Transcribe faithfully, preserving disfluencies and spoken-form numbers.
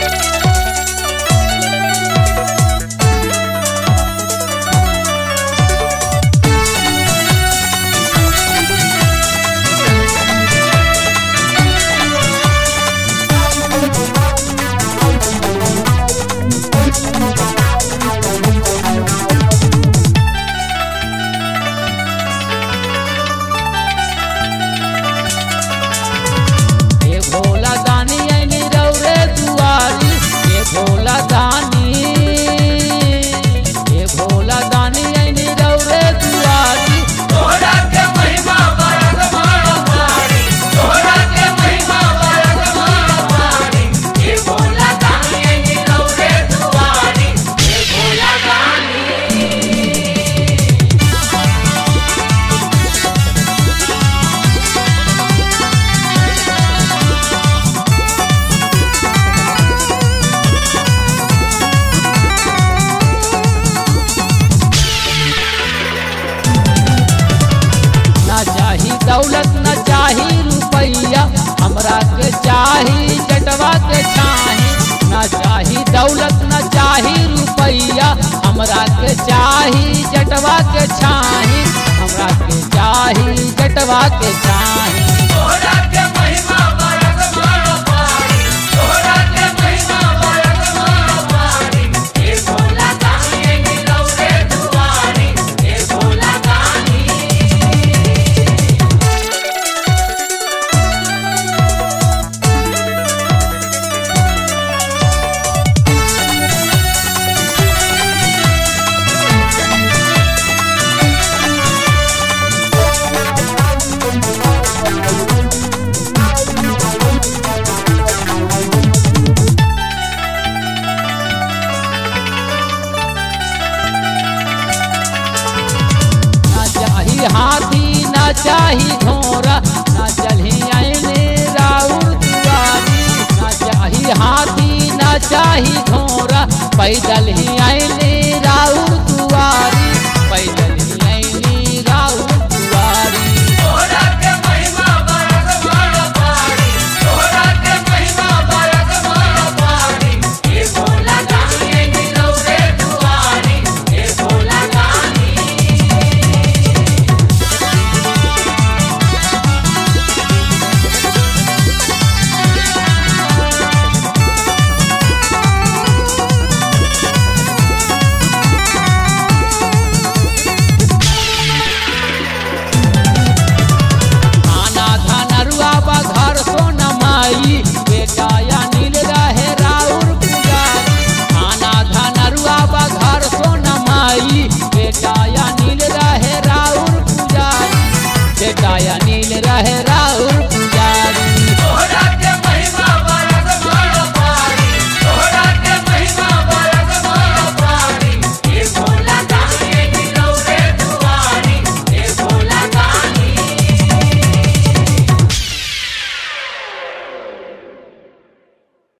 दौलत न चाही रुपैया, हमरा के चाही जटवा के छाही। न चाही दौलत न चाही रुपैया, हमरा के चाही जटवा के छाही। हमरा के चाही जटवा के छाही। हाथी न चाही घोड़ा, न चलही आईने राउर दुआरी। न चाही हाथी न चाही घोड़ा, पैदल ही आईने